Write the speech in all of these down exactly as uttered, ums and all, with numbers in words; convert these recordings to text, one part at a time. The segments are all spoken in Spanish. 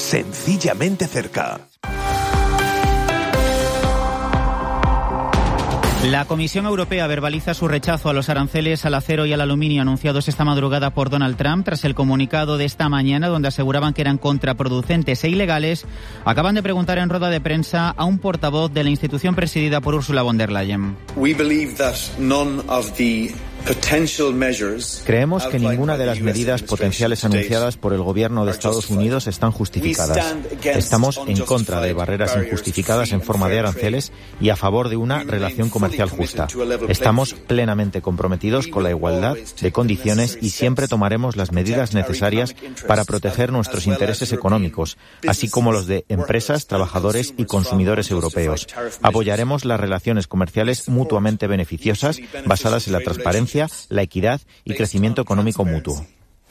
sencillamente cerca. La Comisión Europea verbaliza su rechazo a los aranceles al acero y al aluminio anunciados esta madrugada por Donald Trump tras el comunicado de esta mañana donde aseguraban que eran contraproducentes e ilegales. Acaban de preguntar en rueda de prensa a un portavoz de la institución presidida por Ursula von der Leyen. Creemos que ninguna de las medidas potenciales anunciadas por el gobierno de Estados Unidos están justificadas. Estamos en contra de barreras injustificadas en forma de aranceles y a favor de una relación comercial justa. Estamos plenamente comprometidos con la igualdad de condiciones y siempre tomaremos las medidas necesarias para proteger nuestros intereses económicos, así como los de empresas, trabajadores y consumidores europeos. Apoyaremos las relaciones comerciales mutuamente beneficiosas basadas en la transparencia, la equidad y crecimiento económico mutuo.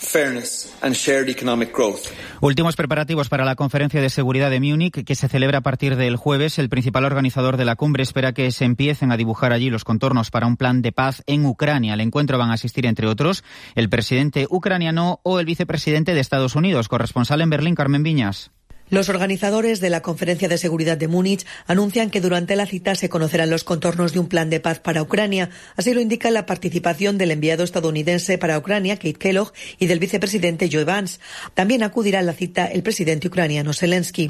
Últimos preparativos para la conferencia de seguridad de Múnich, que se celebra a partir del jueves. El principal organizador de la cumbre espera que se empiecen a dibujar allí los contornos para un plan de paz en Ucrania. Al encuentro van a asistir, entre otros, el presidente ucraniano o el vicepresidente de Estados Unidos. Corresponsal en Berlín, Carmen Viñas. Los organizadores de la Conferencia de Seguridad de Múnich anuncian que durante la cita se conocerán los contornos de un plan de paz para Ucrania. Así lo indica la participación del enviado estadounidense para Ucrania, Kate Kellogg, y del vicepresidente Joe Vance. También acudirá a la cita el presidente ucraniano Zelensky.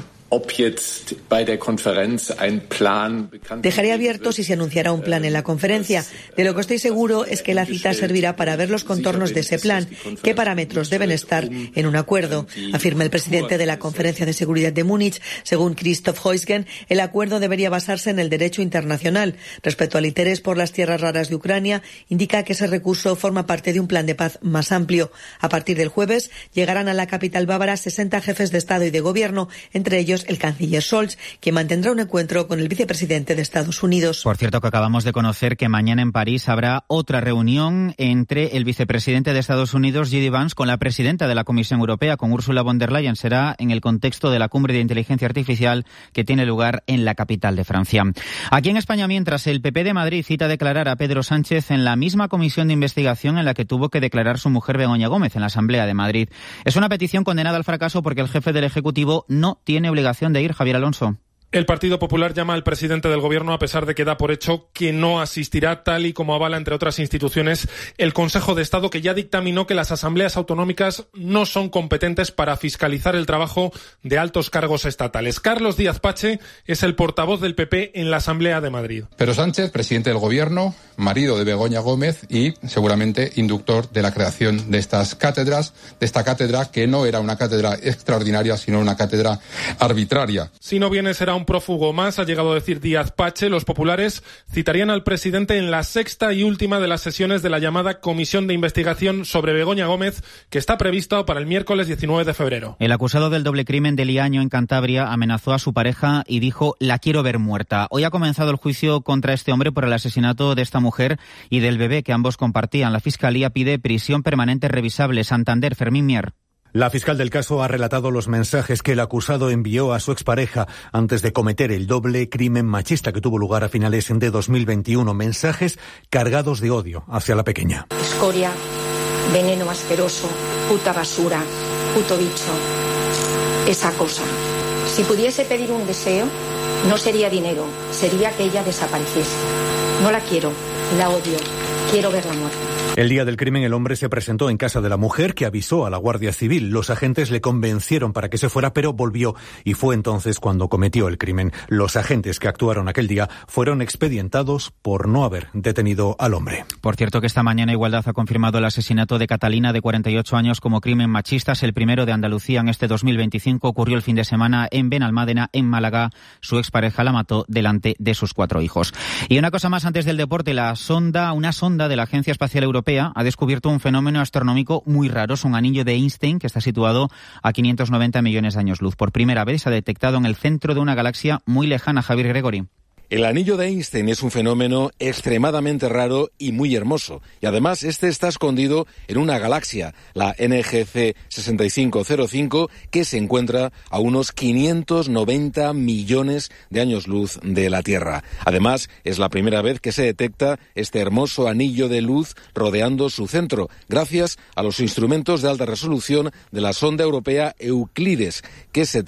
Dejaré abierto si se anunciará un plan en la conferencia. De lo que estoy seguro es que la cita servirá para ver los contornos de ese plan, qué parámetros deben estar en un acuerdo, afirma el presidente de la Conferencia de Seguridad de Múnich. Según Christoph Heusgen, el acuerdo debería basarse en el derecho internacional. Respecto al interés por las tierras raras de Ucrania, indica que ese recurso forma parte de un plan de paz más amplio. A partir del jueves llegarán a la capital bávara sesenta jefes de Estado y de Gobierno, entre ellos el canciller Scholz, que mantendrá un encuentro con el vicepresidente de Estados Unidos. Por cierto, que acabamos de conocer que mañana en París habrá otra reunión entre el vicepresidente de Estados Unidos, J D Vance, con la presidenta de la Comisión Europea, con Ursula von der Leyen. Será en el contexto de la cumbre de inteligencia artificial que tiene lugar en la capital de Francia. Aquí en España, mientras, el P P de Madrid cita a declarar a Pedro Sánchez en la misma comisión de investigación en la que tuvo que declarar su mujer Begoña Gómez en la Asamblea de Madrid. Es una petición condenada al fracaso porque el jefe del Ejecutivo no tiene obligación de ir. Javier Alonso. El Partido Popular llama al presidente del Gobierno, a pesar de que da por hecho que no asistirá, tal y como avala, entre otras instituciones, el Consejo de Estado, que ya dictaminó que las asambleas autonómicas no son competentes para fiscalizar el trabajo de altos cargos estatales. Carlos Díaz Pache es el portavoz del P P en la Asamblea de Madrid. Pedro Sánchez, presidente del Gobierno, marido de Begoña Gómez y seguramente inductor de la creación de estas cátedras, de esta cátedra que no era una cátedra extraordinaria, sino una cátedra arbitraria. Si no viene, será un prófugo más, ha llegado a decir Díaz Pache. Los populares citarían al presidente en la sexta y última de las sesiones de la llamada Comisión de Investigación sobre Begoña Gómez, que está prevista para el miércoles diecinueve de febrero. El acusado del doble crimen de Liaño en Cantabria amenazó a su pareja y dijo: la quiero ver muerta. Hoy ha comenzado el juicio contra este hombre por el asesinato de esta mujer y del bebé que ambos compartían. La Fiscalía pide prisión permanente revisable. Santander, Fermín Mier. La fiscal del caso ha relatado los mensajes que el acusado envió a su expareja antes de cometer el doble crimen machista que tuvo lugar a finales de dos mil veintiuno. Mensajes cargados de odio hacia la pequeña. Escoria, veneno asqueroso, puta basura, puto bicho, esa cosa. Si pudiese pedir un deseo, no sería dinero, sería que ella desapareciese. No la quiero, la odio, quiero verla muerta. El día del crimen, el hombre se presentó en casa de la mujer, que avisó a la Guardia Civil. Los agentes le convencieron para que se fuera, pero volvió, y fue entonces cuando cometió el crimen. Los agentes que actuaron aquel día fueron expedientados por no haber detenido al hombre. Por cierto, que esta mañana Igualdad ha confirmado el asesinato de Catalina, de cuarenta y ocho años, como crimen machista. Es el primero de Andalucía en este dos mil veinticinco. Ocurrió el fin de semana en Benalmádena, en Málaga. Su expareja la mató delante de sus cuatro hijos. Y una cosa más antes del deporte. La sonda, una sonda de la Agencia Espacial Europea ha descubierto un fenómeno astronómico muy raro. Es un anillo de Einstein que está situado a quinientos noventa millones de años luz. Por primera vez se ha detectado en el centro de una galaxia muy lejana. Javier Gregory. El anillo de Einstein es un fenómeno extremadamente raro y muy hermoso. Y además este está escondido en una galaxia, la N G C sesenta y cinco cero cinco, que se encuentra a unos quinientos noventa millones de años luz de la Tierra. Además, es la primera vez que se detecta este hermoso anillo de luz rodeando su centro, gracias a los instrumentos de alta resolución de la sonda europea Euclides, que se